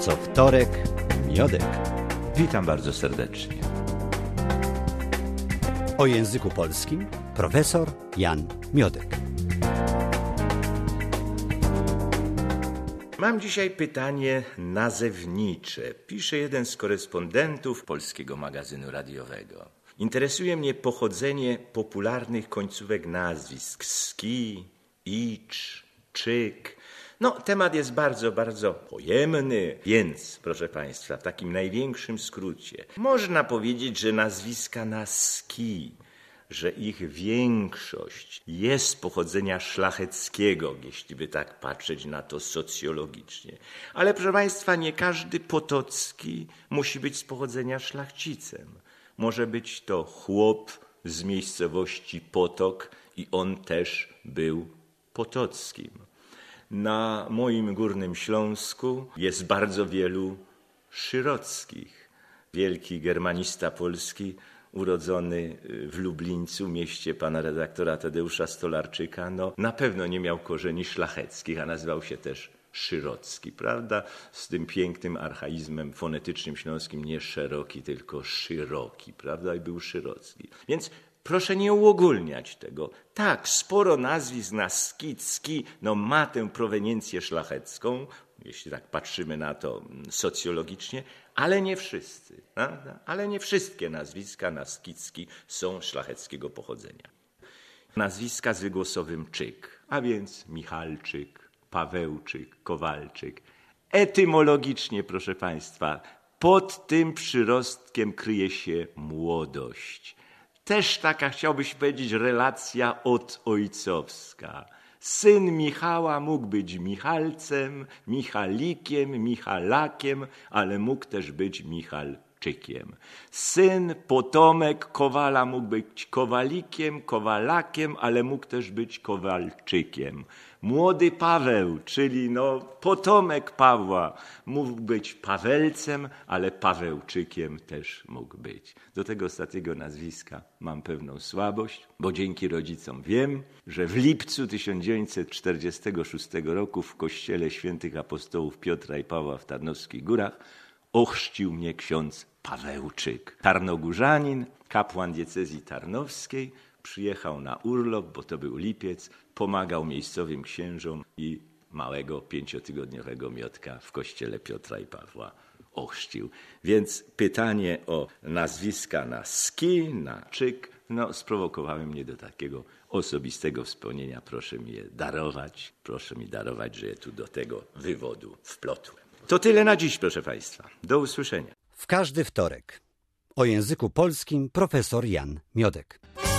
Co wtorek Miodek. Witam bardzo serdecznie. O języku polskim profesor Jan Miodek. Mam dzisiaj pytanie nazewnicze. Pisze jeden z korespondentów Polskiego Magazynu Radiowego. Interesuje mnie pochodzenie popularnych końcówek nazwisk: ski, icz, czyk. Temat jest bardzo pojemny, więc, proszę Państwa, w takim największym skrócie, można powiedzieć, że nazwiska na ski, że ich większość jest pochodzenia szlacheckiego, jeśli by tak patrzeć na to socjologicznie. Ale, proszę Państwa, nie każdy Potocki musi być z pochodzenia szlachcicem. Może być to chłop z miejscowości Potok i on też był Potockim. Na moim Górnym Śląsku jest bardzo wielu Szyrockich. Wielki germanista polski, urodzony w Lublińcu, mieście pana redaktora Tadeusza Stolarczyka, na pewno nie miał korzeni szlacheckich, a nazywał się też Szyrocki, prawda? Z tym pięknym archaizmem fonetycznym śląskim, nie szeroki, tylko szyroki, prawda? I był Szyrocki. Więc proszę nie uogólniać tego. Tak, sporo nazwisk na ski, ma tę proweniencję szlachecką, jeśli tak patrzymy na to socjologicznie, ale nie wszyscy, prawda? Ale nie wszystkie nazwiska na ski są szlacheckiego pochodzenia. Nazwiska z wygłosowym czyk, a więc Michalczyk, Pawełczyk, Kowalczyk. Etymologicznie, proszę Państwa, pod tym przyrostkiem kryje się młodość. Też taka, chciałbyś powiedzieć, relacja odojcowska. Syn Michała mógł być Michalcem, Michalikiem, Michalakiem, ale mógł też być Michalczykiem. Syn, potomek Kowala mógł być Kowalikiem, Kowalakiem, ale mógł też być Kowalczykiem. Młody Paweł, czyli potomek Pawła, mógł być Pawelcem, ale Pawełczykiem też mógł być. Do tego ostatniego nazwiska mam pewną słabość, bo dzięki rodzicom wiem, że w lipcu 1946 roku w kościele świętych apostołów Piotra i Pawła w Tarnowskich Górach ochrzcił mnie ksiądz Pawełczyk. Tarnogórzanin, kapłan diecezji tarnowskiej, przyjechał na urlop, bo to był lipiec, pomagał miejscowym księżom i małego 5-tygodniowego Miodka w kościele Piotra i Pawła ochrzcił. Więc pytanie o nazwiska na ski, na czyk, sprowokowały mnie do takiego osobistego wspomnienia. Proszę mi darować, że je tu do tego wywodu wplotłem. To tyle na dziś, proszę Państwa. Do usłyszenia. W każdy wtorek o języku polskim profesor Jan Miodek.